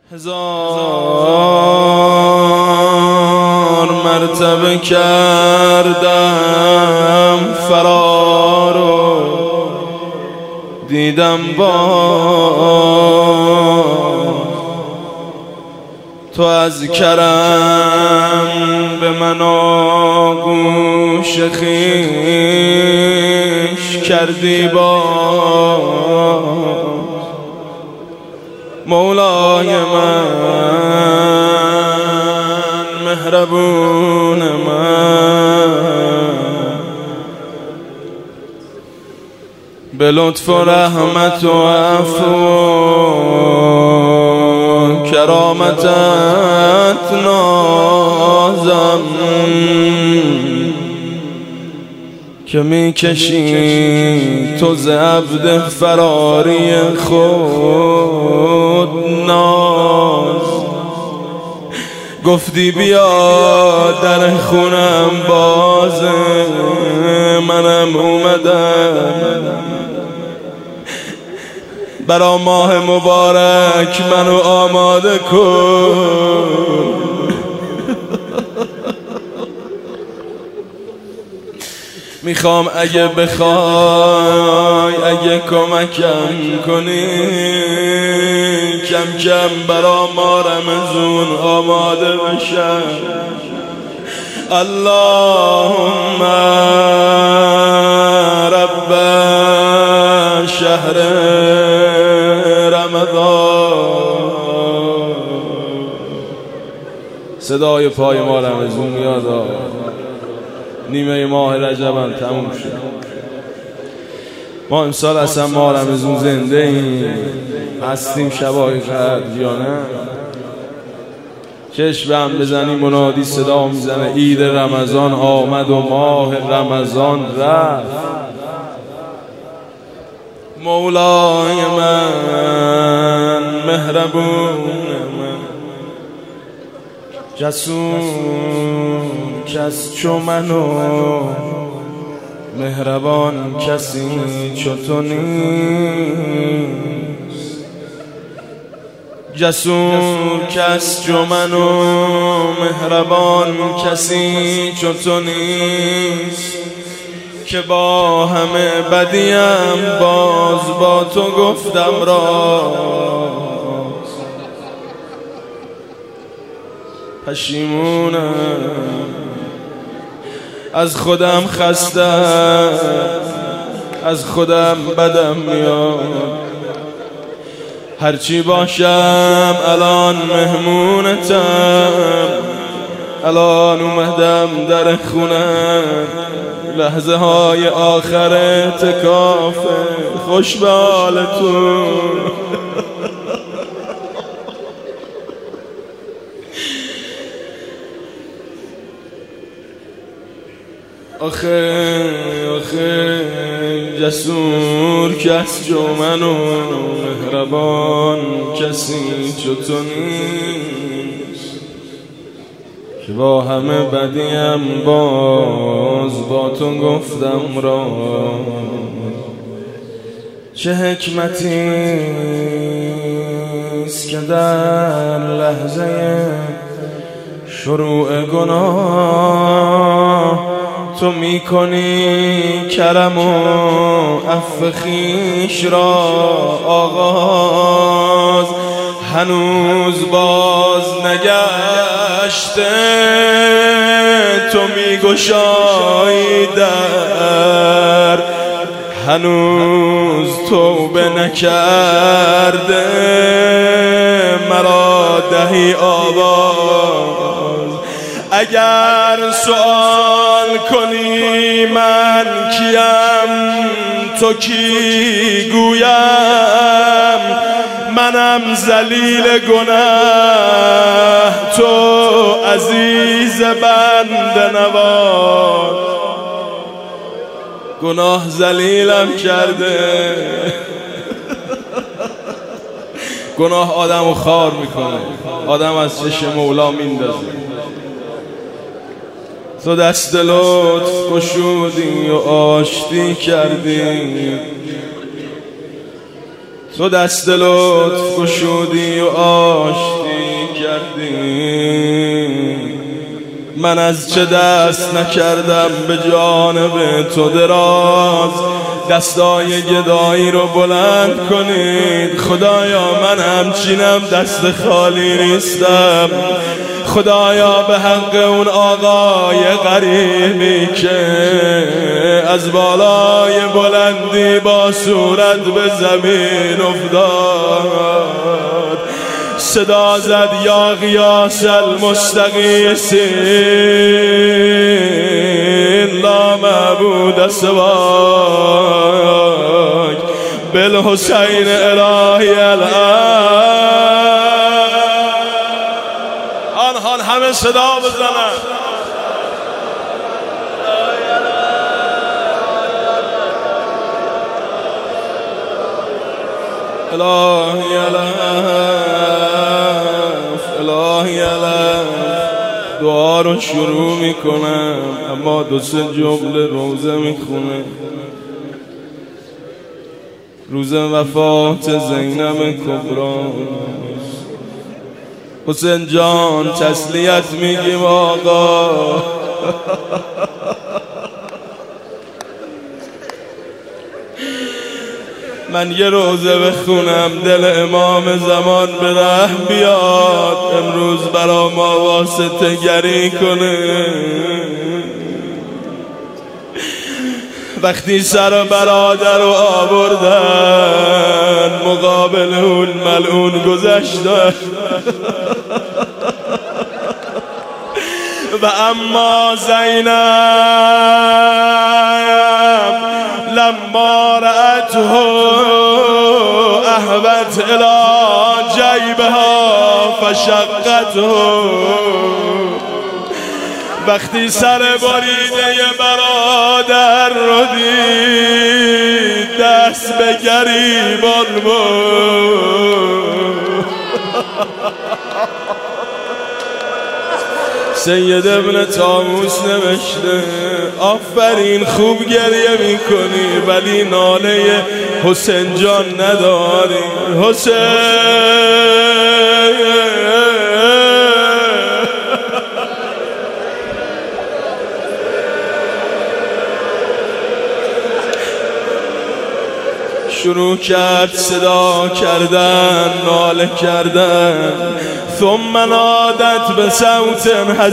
1000 مرتبه کردم فرار و دیدم تو از کرم به من آغوش خویش کردی مولای من مهربون من به لطف و رحمت و عفو و کرامتت نازم که میکشی تو ز عبد فراری خود ناز. گفتی بیا در خونم بازه، منم اومدم برا ماه مبارک منو آماده کن. میخوام اگه بخوای اگه کمکم کنی کم کم برا ما رمضان آماده بشم. اللهم رب شهر رمضان. صدای پای ما رمضان میاد، نیمه ماه رجبم تموم شد. ما امسال اصلا ماه رمضان زنده ایم، هستیم شبای قدر یا نه؟ چشم هم بزنی منادی صدا میزنه عید رمضان آمد و ماه رمضان رفت. مولای من مهربون من جسور کس چو منو مهربان کسی چو تو نیست. جسور کس چو منو مهربان کسی چو تو نیست که با همه بدیم باز با تو گفتم راست. پشیمونم از خودم خستم، از خودم بدم میاد. هرچی باشم الان مهمونتم، الان اومدم در خونم. لحظه های آخر اعتکافه، خوش به حالتون. آخه جسور کس جو منو مهربان کسی چو تو نیست که با همه بدیم باز با تو گفتم را. چه حکمتیست که در لحظه شروع گناه تو میکنی کرم و عفو خویش را آغاز. هنوز باز نگشته تو میگشایی در، هنوز توبه نکرده مرا دهی آواز. اگر سوال کنی من کیم تو کی گویم، منم ذلیل گناه تو عزیز بنده نواز. گناه ذلیلم کرده، گناه آدمو خار میکنه، آدم از چشم مولا میندازه. تو دست لطف گشودی و آشتی کردی، تو دست لطف گشودی و آشتی کردی. من از چه دست نکردم به جانب تو دراز، دستای گدایی رو بلند کنید. خدایا من همچینم دست خالی نیستم. خدایا به حق اون آقای غریبی که از بالای بلندی با صورت به زمین افتاد، صدا زد یا غیاث المستغیثین لا معبود سواک بالحسین الهی آنها همه صدا بزنن. الهی الهی دعا رو شروع میکنم اما دو سه جمله روزه میخونه. روز وفات زینب کبری. حسین جان تسلیت میگیم آقا. من یه روزه بخونم دل امام زمان به رحم بیاد، امروز برا ما واسطه گری کنه. وقتی سر برادر رو آوردن مقابل اون ملعون گذشتن و اما زینب لما رأته اهوت الى جیبها فشقته. وقتی سر بریده برادر رو دید دست به گریبان بود. سید ابن طاووس نوشته آفرین خوب گریه میکنی ولی ناله حسین جان نداری. حسین شروع کرد صدا کردن، ناله کردن. ثم نادت به صوت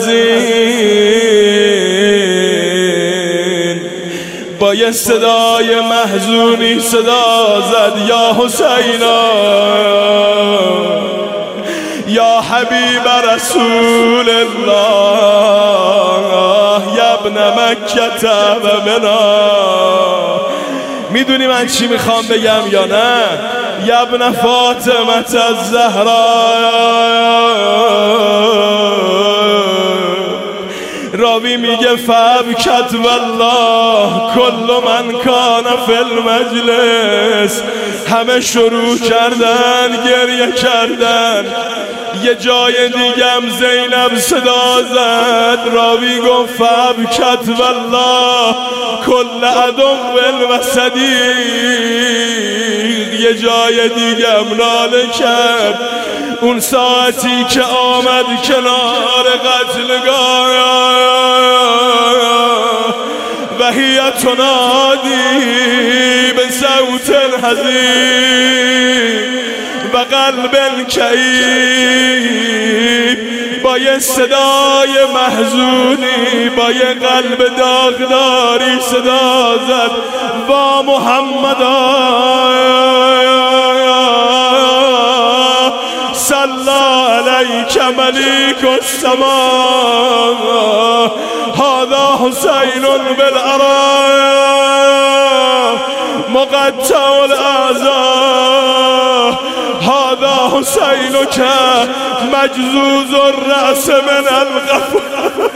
حزین، با یه صدای محزونی صدا زد یا حسینا یا حبیب رسول الله یا ابن مکه و منا. میدونی من چی میخوام بگم یا نه؟ یا ابن فاطمه الزهرا. راوی میگه فابکت والله کل من کان فی المجلس. همه شروع کردن گریه کردن. یه جای دیگم زینب صدا زد، راوی گفت فابکت والله کل عدو و صدیق. یه جای دیگم ناله کرد اون ساعتی که آمد کنار قتلگاه و هی تنادی به صوت حزین و قلب کئیب. با یه صدای محزونی با یه قلب داغداری صدا زد با محمد صلی علیک ملیک السماء هذا حسین بالعراء مقطع الاعضاء هذا حسینک مجزوز الرأس من الغفور.